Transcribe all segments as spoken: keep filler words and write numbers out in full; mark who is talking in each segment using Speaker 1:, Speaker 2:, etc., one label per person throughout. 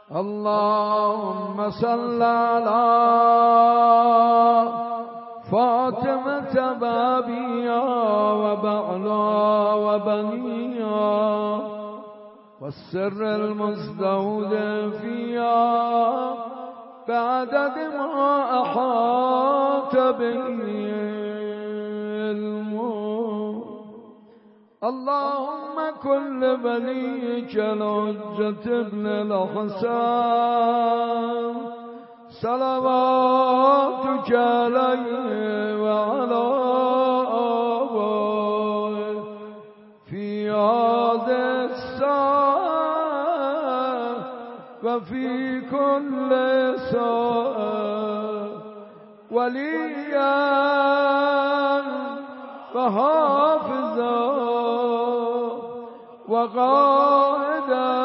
Speaker 1: اللهم صل على فاطمة بابيا وبعلا وبنيا والسر المستودع فيها بعدد ما أحاط به علمه. اللهم كل وليك الحجة ابن الحسن صلواتك عليه وعلى آبائه في هذه الساعة وفي كل ساعة وليا وحافظا وقائدا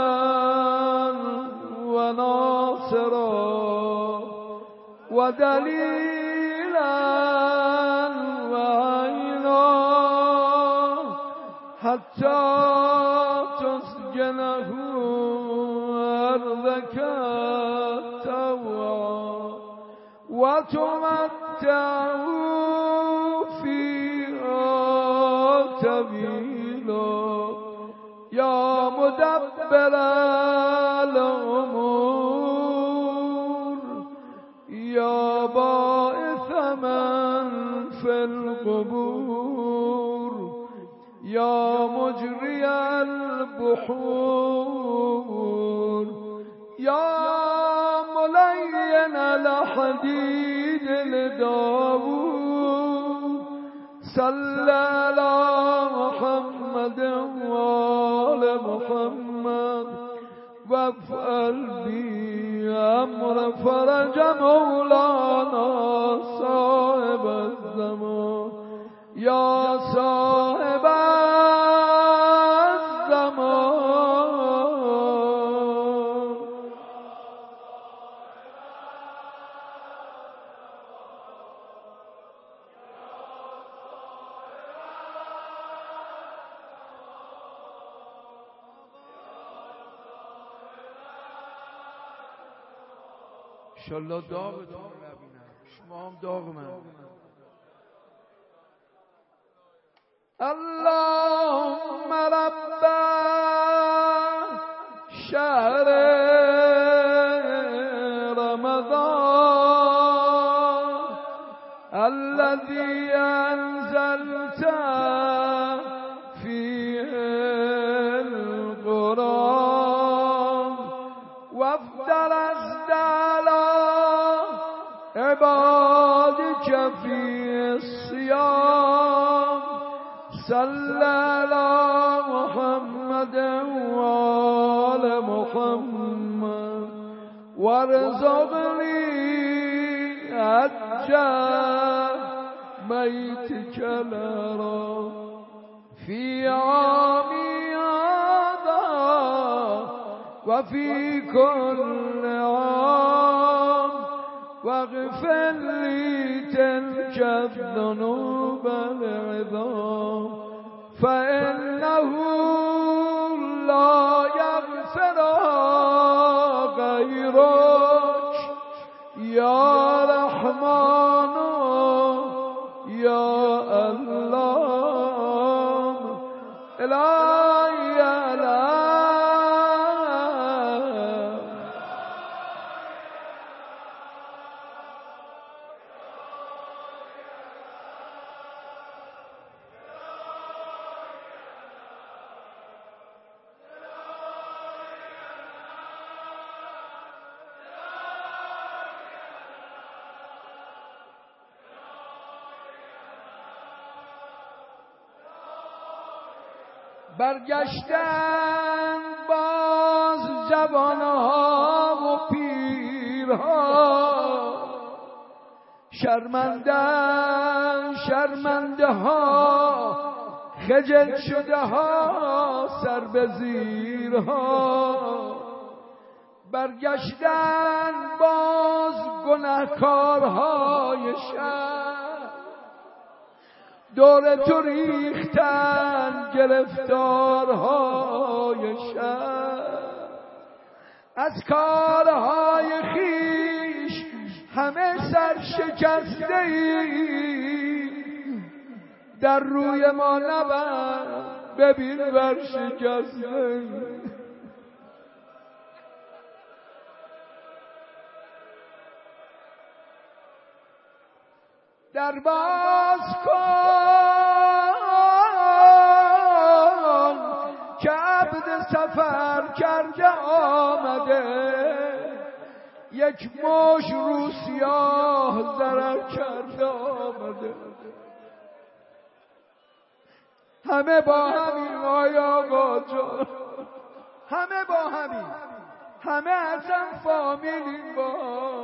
Speaker 1: وناصرا ودليلا وعينا حتى تسجنه أرضك التوى وتمتعه فيها طويلا يا مدبر الأمور يا باعث من في القبور يا مجري البحور يا ملين الحديد لداود صل على محمد وآل محمد وافعل بي أمر فرج مولانا صاحب الزمان يا صاحب الزمان. انشالله داغتون نبینم شما هم داغ من. اللهم رب شهر رمضان الذي أنزلت فيه القرآن وافترضت على عبادك في الصيام صل على محمد وآل محمد وارزقني حج بيتك الحرام في عامي هذا وفي كل عام واغفر لي تلك الذنوب العظام فإنه لا يغفرها غيرك يا رحمن يا الله إلهي لا برگشتن باز جوانها و پیرها شرمندن شرمنده ها خجل شده ها سر به زیرها برگشتن باز گناهکارهای شهر دور تو ریختن گرفتارهای شهر از کارهای خیش همه سر شکسته ای، در روی ما نبر ببین بر شکسته ای. در باز کن که عبد سفر کرده آمده، یک مشت رو سیاه ضرر کرده آمده. همه با همین آیا آقا جان، همه با همین، همه اصلا فامیلیم با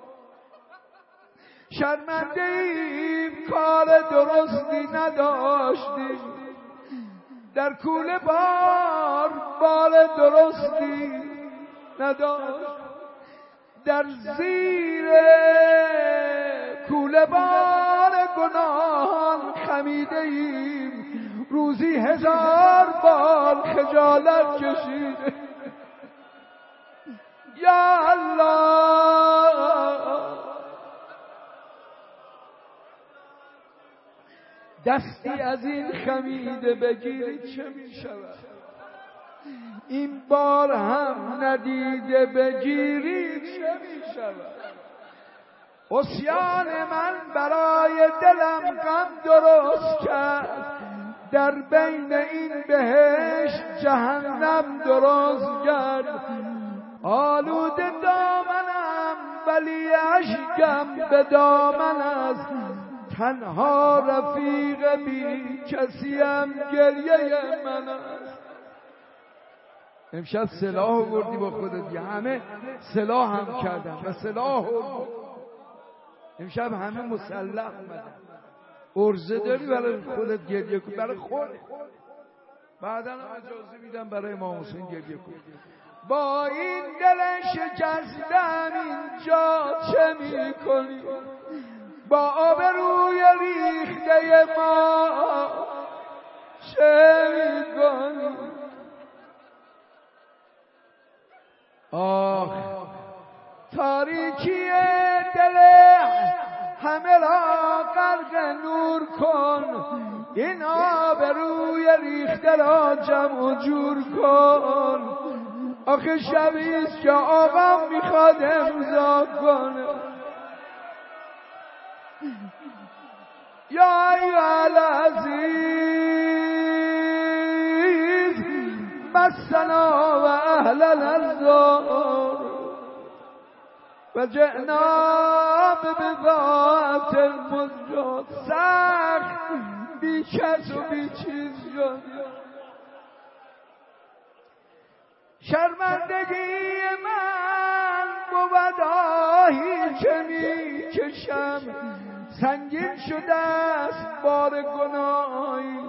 Speaker 1: شرمنده ایم، کار درستی نداشتیم، در کوله بار بار درستی نداشت، در زیر کوله بار گناهان خمیده ایم، روزی هزار بار خجالت کشیده. یا الله، دستی از این خمیده بگیرید چه می شود؟ این بار هم ندیده بگیرید چه می شود؟ عصیان من برای دلم غم درست کرد، در بین این بهشت جهنم درست کرد. آلوده دامنم ولی اشکم به دامن است، تنها رفیق بی کسیم گریه من است. امشب سلاح آوردی با خودت، همه سلاح هم کردن و سلاح امشب همه مسلح اومدن. ارزه داری برای خودت گریه کن، برای خود بعدا هم اجازه میدم برای امام حسین گریه کن. با این دل شکستم اینجا چه میکنی؟ با آبروی ریخته ما چه میکنی؟ آخ تاریکی دل همه را غرق نور کن، این آبروی ریخته را جمع و جور کن. آخه شبیست که آقا میخواد امضا کنه. یا ایها العزیز مسنا و اهل الانظار و جئنا ببضاعت مزجات. سخت بی کس و بی چیز شد. شرمندگی من بود آهی که می کشم، سنگین شده است بار گناهی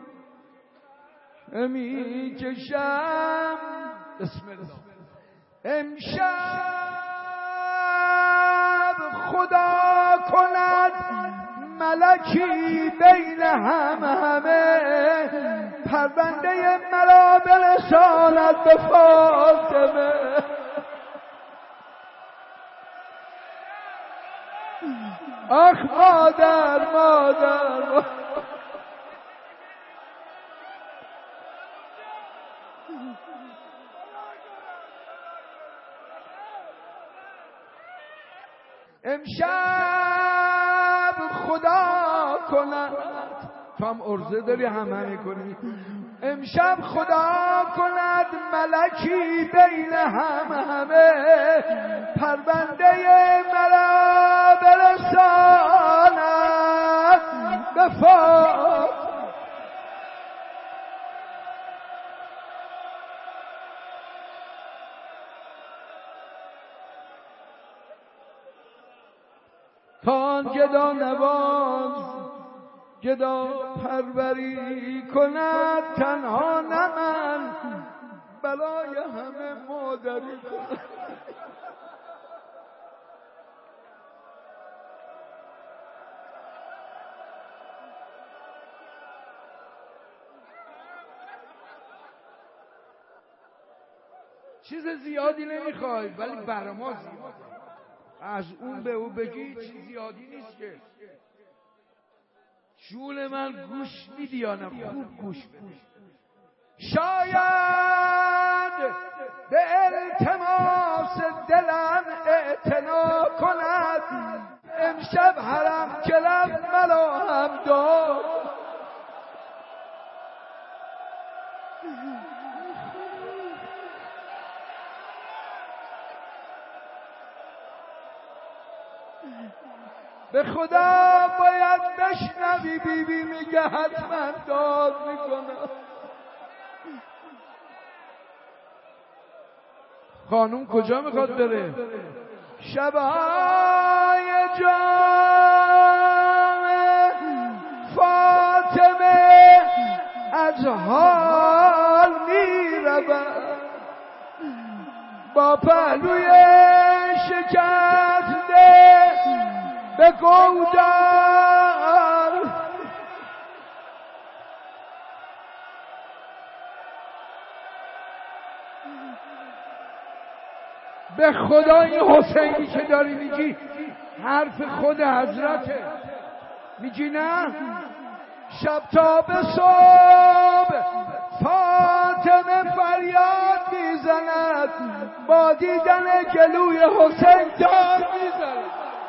Speaker 1: می کشم. بسم الله. امشب خدا کند ملکی بین هم همه، پرونده مرا برساند به فاطمه. آخ مادر مادر, مادر امشب خدا کند، تو هم ارزه داری همه میکنی. امشب خدا کند ملکی بین هم همه، پرونده مرا برساند به فاطمه. تان گدا نواز گدا پروری کند، تنها نه من بلای همه مادری کند. چیز زیادی نمیخوای ولی برای ما زیاده. از اون به او بگی چیز زیادی نیست که. جون من گوش میدی یا نه؟ خوب گوش بده. شاید به التماس دلم اعتنا کند، امشب حرم کلم ملا هم داد. به خدا باید بشنوی بی بی میگه حتما داد میکنم. خانوم کجا میخواد بره؟ شبهای جام فاطمه از حال میرود، با پهلوی شکسته به گودر به خدا این حسینی که داری میگی حرف خود حضرته. میگی نه؟ شب تا به صبح فاطمه فریاد میزند، با دیدن گلوی حسین داد میزند.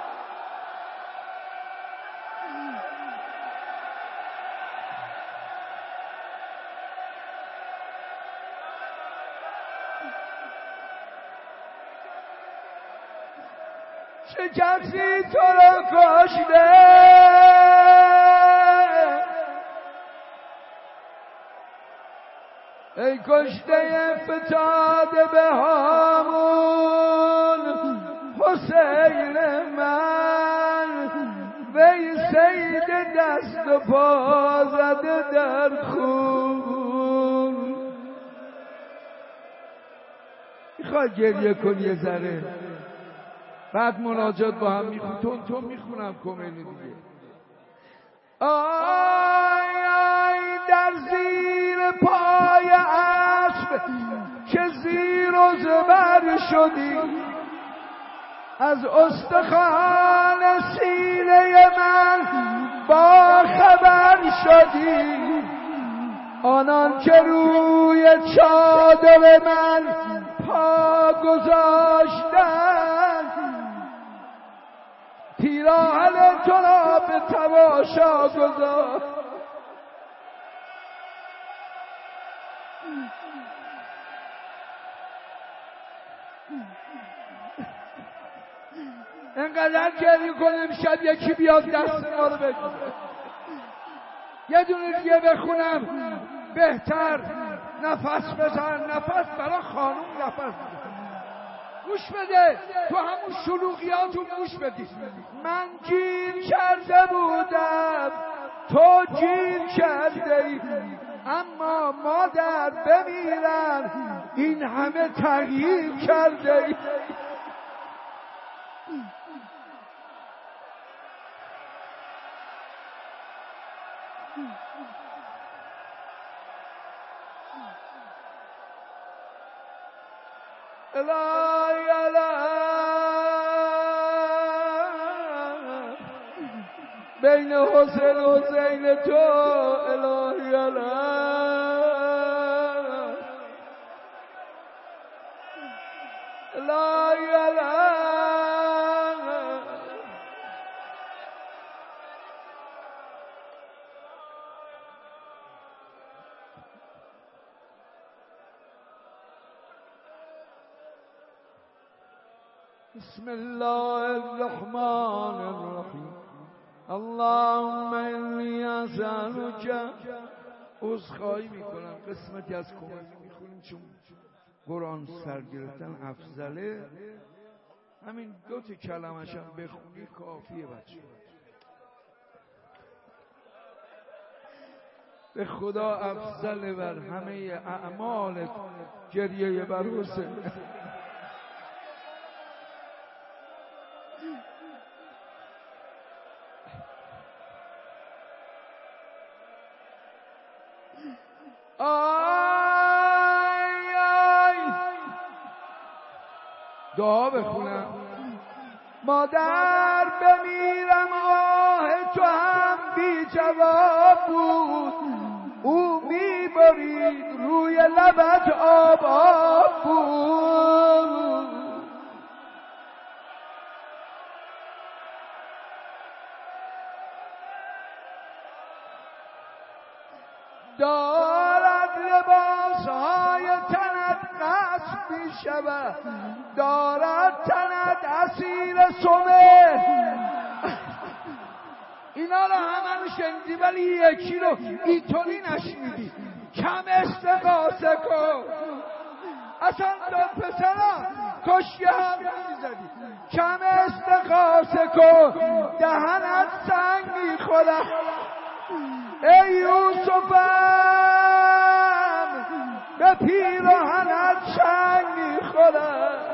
Speaker 1: چه کسی تو را کشته، ای کشته فتاده به هامون حسین من، وی سید دست و پا زده در خون. میخواد گریه کنی یه ذره، بعد مناجات با هم میخونم، تون تون میخونم کمینی دیگه. آی آی در زیر پای اسب که زیر و زبر شدی، از استخوان سینه من با خبر شدی. آنان که روی چادر من پا گذاشتن، پیراهن تو را به تماشا گذاشت. انقدر گریه کنم شب یکی بیاد دست ما رو بگیره. یه دونه دیگه بخونم بهتر نفس بزن. نفس برای خانوم نفس بزن. گوش بده، تو همون شلوغیاتو گوش بدی. من گیر کرده بودم، تو گیر کرده ای، اما مادر بمیرن این همه تغییر کرده ای. الهی الهی بین حسین و حسین تو، الهی الهی الهی الهی. بسم الله الرحمن الرحیم. اللهم انی اسألک. عذرخواهی میکنم قسمتی از کمک میخونیم چون قرآن سر گرفتن افضله. همین دو تا کلمش هم بخونی کافیه بچه. به خدا افضل بر همه اعمال گریه بر حسین. آی آی دعا بخونم. مادر بمیرم آه تو هم بی جواب بود، او میبرید روی لبت آب آب بود. دارد لباسهای تنت قصد می شود، دارد تنت اسیر سمر. اینا رو همه رو شنیدی ولی یکی رو اینطوری نشنیدی. کم استقاسه کن. اصلا دو پسرم کشکی هم نمیزدی. کم استقاسه کن، دهنت سنگ میخورد. ای یوسفم به پیراهنت سنگ میخورد.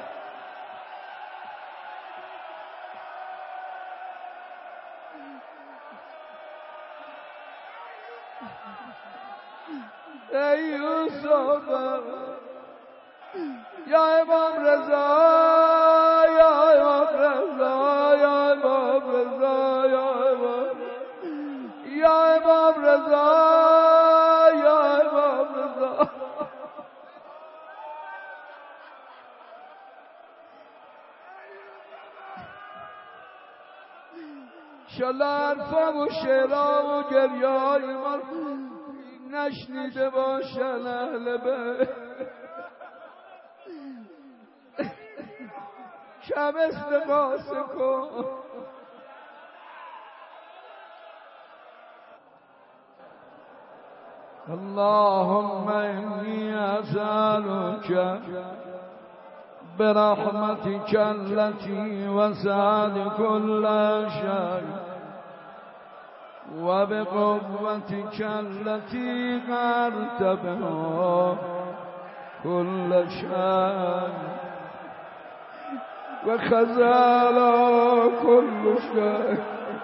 Speaker 1: ای یوسفم یا امام رضا، یا امام رضا، یا امام رضا، یا امام یا امام رضا، یا امام رضا. انشالله حرفم و شعرام و گریای من نشنیده باشن اهل بیت. کم استقاسه کن. اللهم إني أسألك برحمتك التي وسعت كل شيء وبقوتك التي غرت بها كل شيء وخزل كل شيء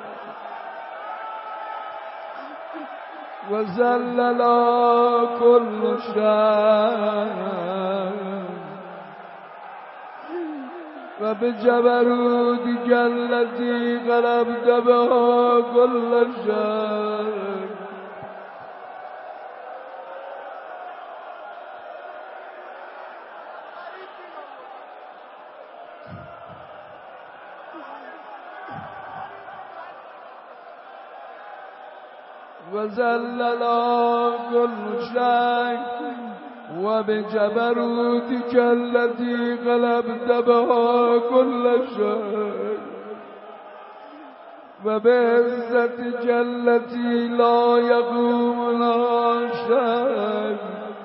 Speaker 1: وزلل كل شيء وبجبروتك التي غلبت بها كل شيء وزلل كل شيء وبجبروتك التي غلبت بها كل شيء وبعزتك التي لا يقوم لها شيء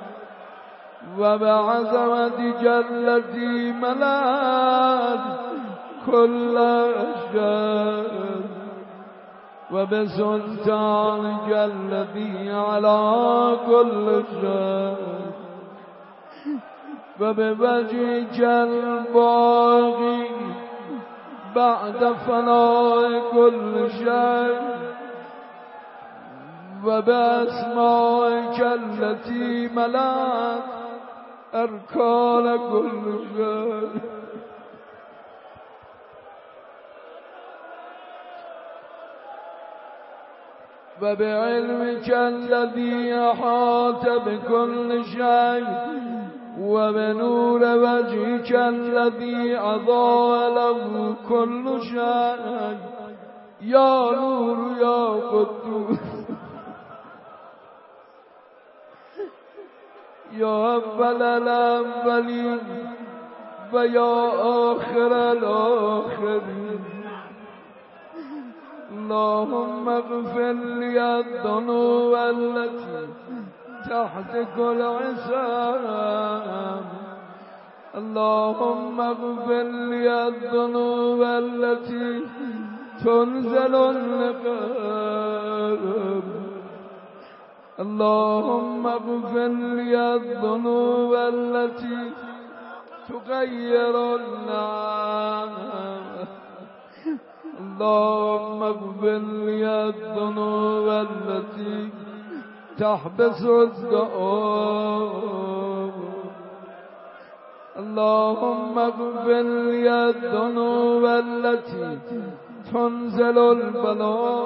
Speaker 1: وبعظمتك التي ملأت كل شيء وبسلطانك الذي على كل شيء وبوجهك الباقي بعد فناء كل شيء وبأسمائك التي ملأت أركان كل شيء وبعلمك الذي أحاط بكل شيء وبنور وجهك الذي أضاء له كل شيء يا نور يا قدوس يا أول الأولين ويا آخر الآخرين اللهم اغفر لي الذنوب التي تحت كل عصام اللهم اغفر لي الذنوب التي تنزل النقاب اللهم اغفر لي الذنوب التي تغير النعم اللهم اغفر لي الذنوب التي تحبس الدعاء اللهم اغفر لي الذنوب التي تنزل البلاء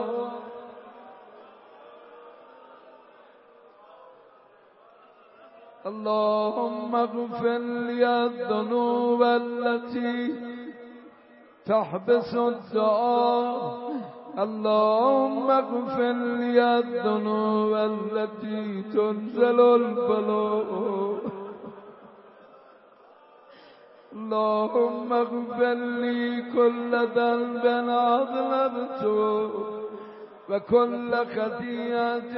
Speaker 1: اللهم اغفر لي الذنوب التي تحبس الدعاء اللهم اغفر لي الذنوب التي تنزل البلاء اللهم اغفر لي كل ذنب أذنبته وكل خطيئة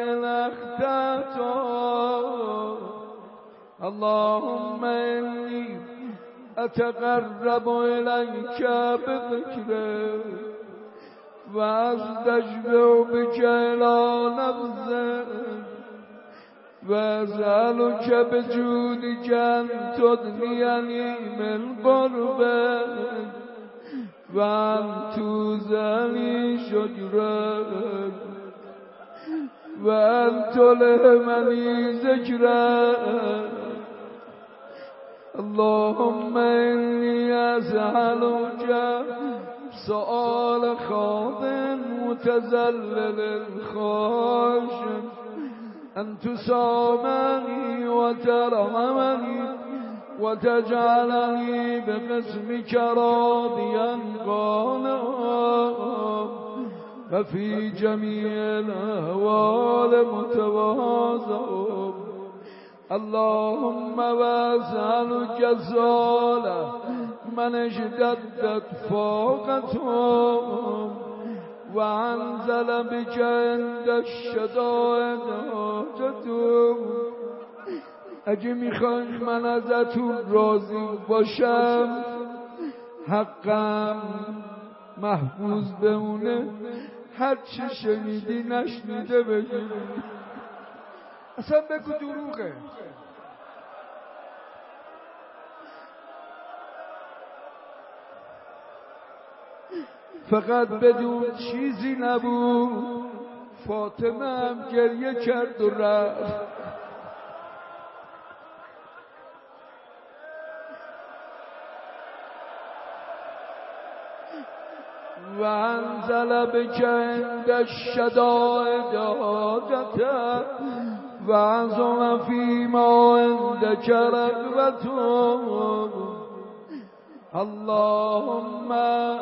Speaker 1: أخطأته اللهم إني أتقرب إليك بذكرك وأستشفع بك إلى نفسك وأسألك بجودك أن تدنيني من قربك وأن توزني شجرك وأن تلهمني ذكرك اللهم إني أسألك سؤال خاض متذلل خاشع أن تسامني وترحمني وتجعلني بقسمك راضيا قانعا وفي جميع الأحوال متواضعا اللهم واسألك سؤال من اشتدت فاقتهم وانزل بك عند الشدائد حاجتهم اگه میخوای من ازتون راضی باشم حقم محفوظ بمونه هر چی شنیدی نشنیده بگی اصلا بگو دروغه فقط بدون چیزی نبود فاطمه هم گریه کرد و رفت و انزل بک عند الشدائد حاجته و عظم فیما عندک رغبته اللهم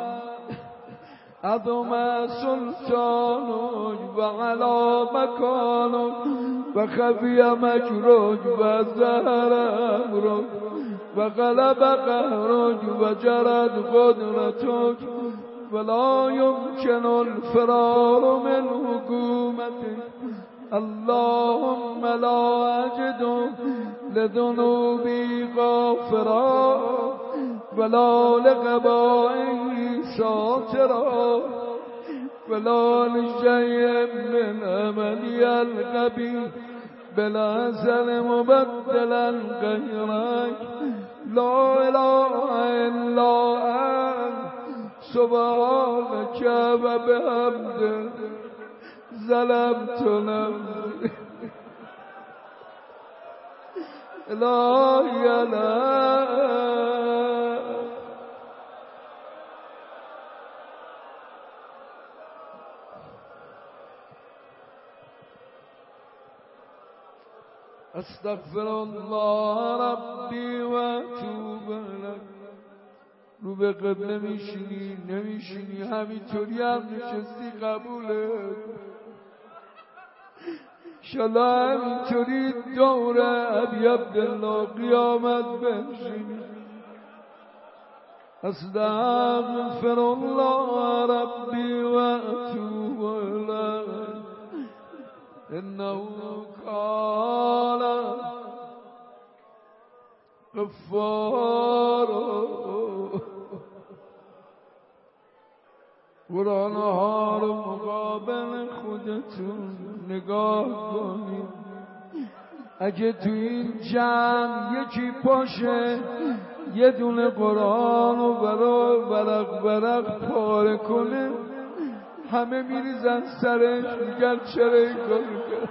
Speaker 1: عظم سلطانك وعلى مكانك وخفي مكرك وزهر أمرك وغلب قهرك وجرت قدرتك ولا يمكن الفرار من حكومتك اللهم لا أجد لذنوبي غافرا ولا لقبائي ساترا ولا لشيء من عملي القبيح بالأزل مبدلا غيرك لا إله إلا أنت سبحانك وبحمدك ظلمت نفسي لا إله استغفر الله ربی و اتوب الیه. رو به قبله میشینی نمیشینی همینطوری هم نشستی قبوله انشالله همینطوری دور ابی عبدالله قیامت بنشینی. استغفر الله ربی و اتوب الیه انه کان غفارا. قرآن ها رو مقابل خودتون نگاه کنید. اگه تو این جمع یکی پاشه یه دونه قرآن رو برای ورق ورق پاره کنه همه میریزن سرش میگن چرا این کار کرد.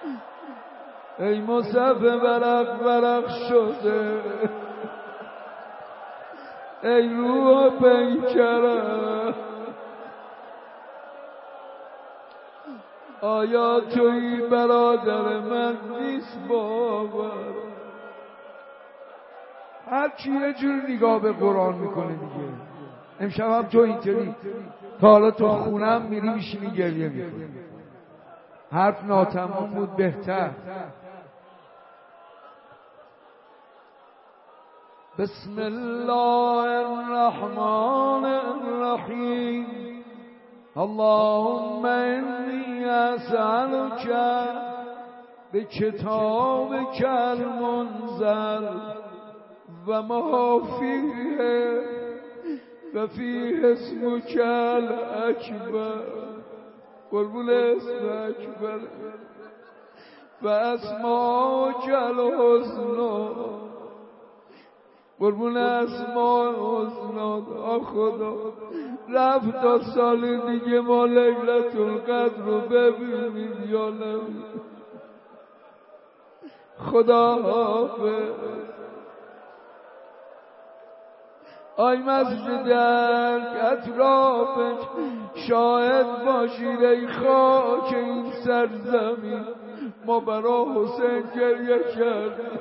Speaker 1: ای مصحف ورق ورق شده، ای روح پیکره، آیا توی برادر من نیست باور؟ هر کی یه جور نگاه به قرآن میکنه دیگه. امشب هم تو اینطوری تا حالا تو خونم میری میشینی گریه میکنی. حرف ناتمام بود بهتر. بسم الله الرحمن الرحیم. اللهم انی اسألک بکتابک المنزل و ما فیه و فیه اسمک الاکبر، قربون اسم اکبر، و اسماک الحسنی، قربون اسماء الحسنی. آ خدا رفت تا سال دیگه ما لیلة القدر رو ببینیم یا نه؟ خدا حافظ. آی مسجد اطرافش شاهد باشید ای خاک این سرزمین، ما برا حسین گریه کردیم.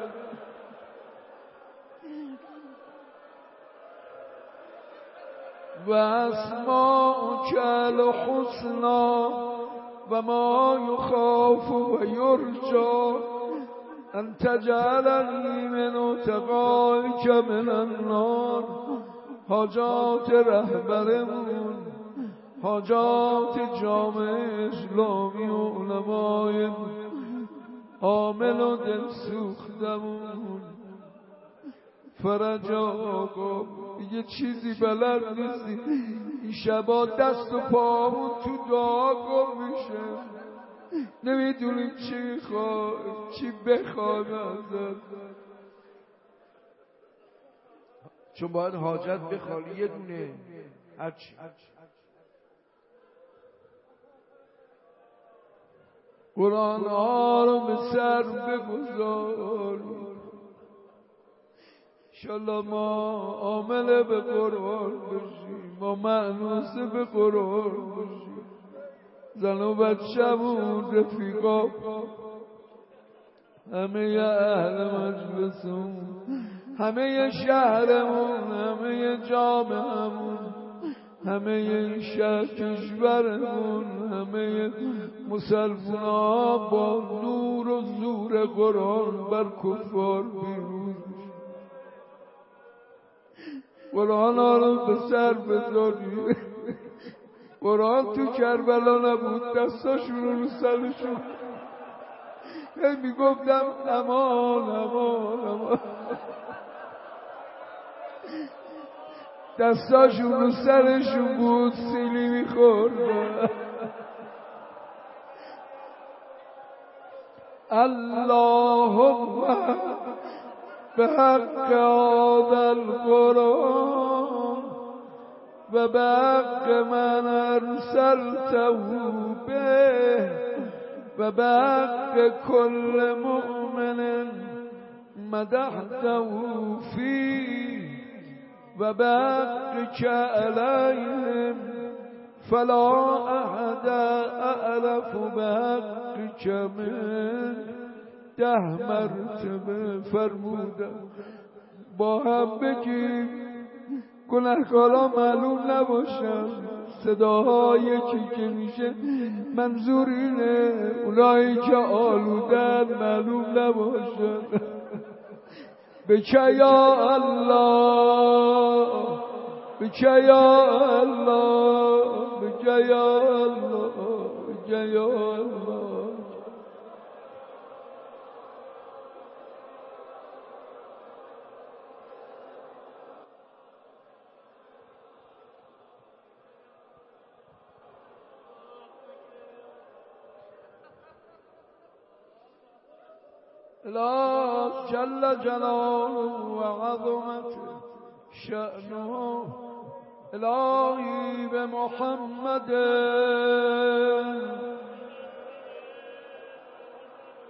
Speaker 1: و اسماءک الحسنی و ما یخاف و یرجا ان تجعلنی من اتقائک من النار. حاجات رهبرمون، حاجات جامعه اسلامی و علمای عامل و دل سوختمون، فرج آقا یه چیزی بلد نیستی. این شبا دست و پامون تو دعا گم میشه، نمیدونیم چی خواه چی بخواه ازت، چون باید حاجت بخوالی یه دونه هرچی. قرآن ها رو به سر بگذار، انشالله ما عامل به قرآن بشیم، ما مأنوس به قرآن بشیم. زن و بچه‌مون، رفیقا، همه اهل مجلسمون، همه شهرمون، همه جامعهمون، همه این شهر کشورمون، همه مسلمان‌ها با نور و زور قرآن بر کفار پیروز. قرآن ها رو به سر بذاری. قرآن تو کربلا نبود، دستاشون رو سرشون هی میگفتم امان امان امان، دستاشون رو سرشون بود، سیلی میخورد. اللهم به حق هذا القرآن و به حق من ارسلته به و به حق کل مؤمن مدحته فيه و به حق که علیهم فلا احد اعرف به حق که من ده مرتبه فرمودم. با هم بگیم گناهکارا معلوم نباشن، صداها یکی که میشه منظور اینه، اونایی که آلودن معلوم نباشن. بکه یا الله، بکه یا الله، بکه یا الله، بکه یا الله. لا جل جلاله وعظمت شأنه الهی به محمد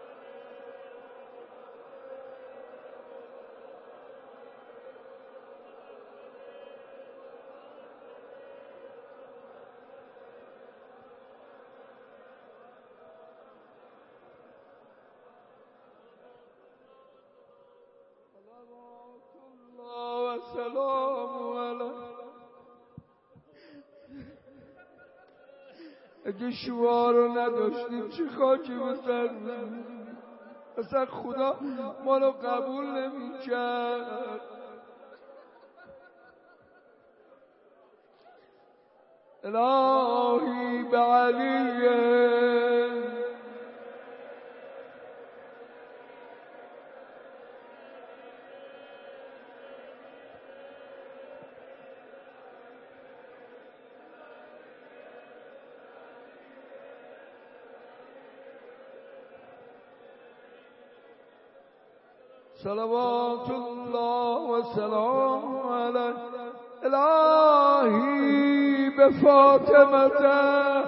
Speaker 1: سلام علیه. اگه شما رو نداشتیم چه خاکی به سر می‌ریختیم. اصلا خدا ما رو قبول نمی‌کرد. الهی به علیه صلوات الله و سلام علیه. الهی به فاطمه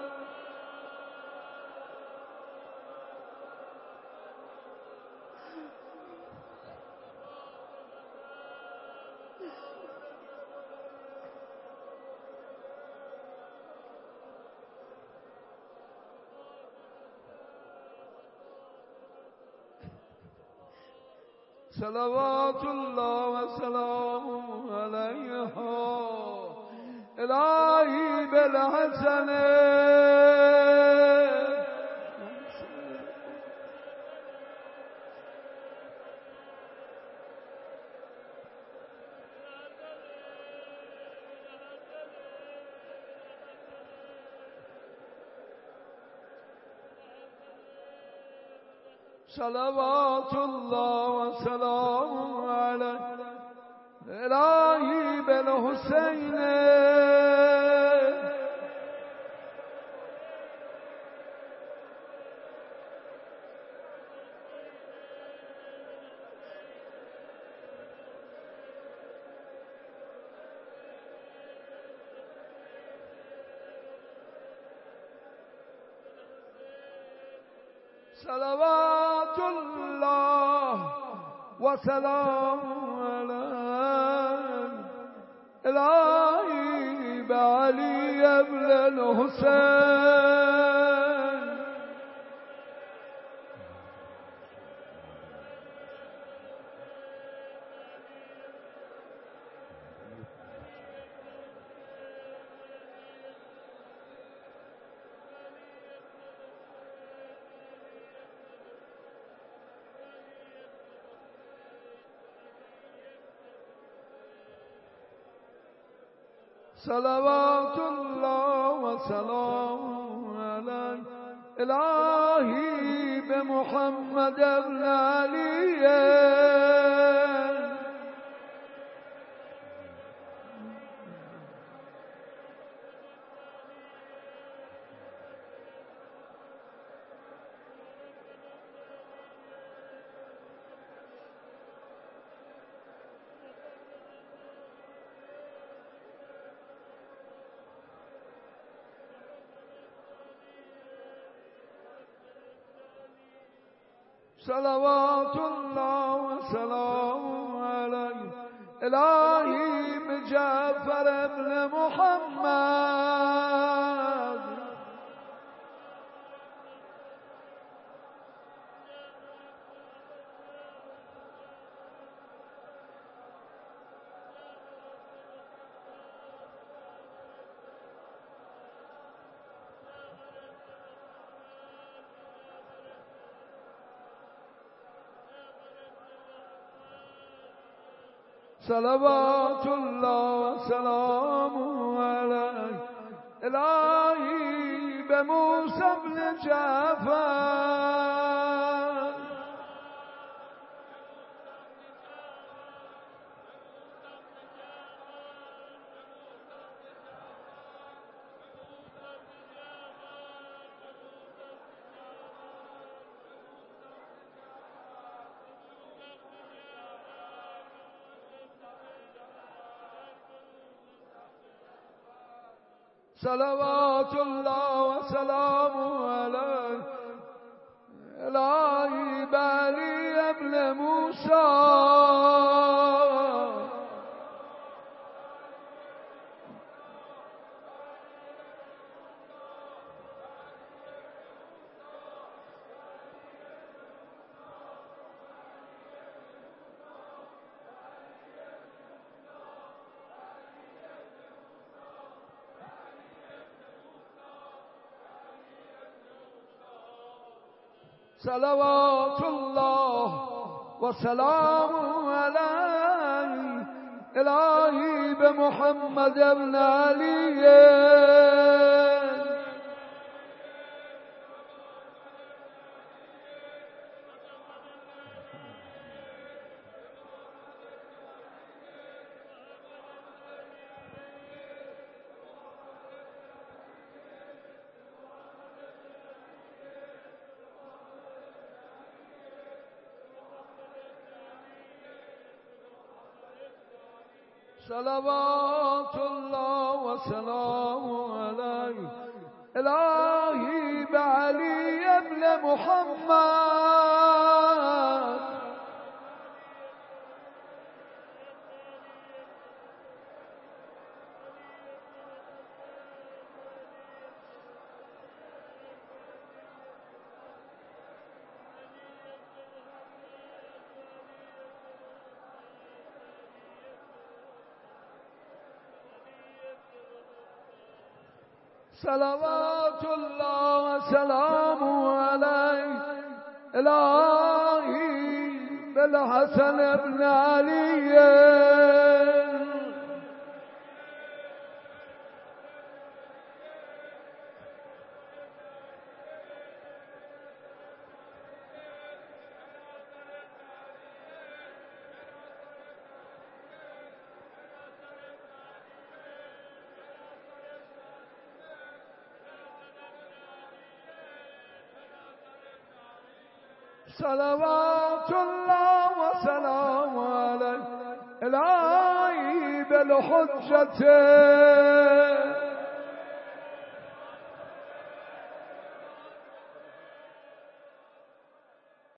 Speaker 1: صلوات الله و سلام علیها. الهی بالحسن صلوات الله و سلام علیه. الهی بالحسین صلوات الله و سلام علیه. الهی به علی ابن الحسین صلوات الله و سلام علیه. الهی به محمد ابن علیه صلوات الله و سلام علیه. الهی به جعفر ابن محمد صلوات الله و سلام علیه. الهی به موسی بن جعفر صلوات الله و سلام علیه. الهی به علی ابن موسی صلوات الله و سلام علیه الهی به محمد ابن علیه صلوات الله و سلام علیه الهی به علی ابن محمد صلوات الله و سلام علیه الهی بالحسن ابن علیه صلوات الله و سلام علیه الهی بالحجة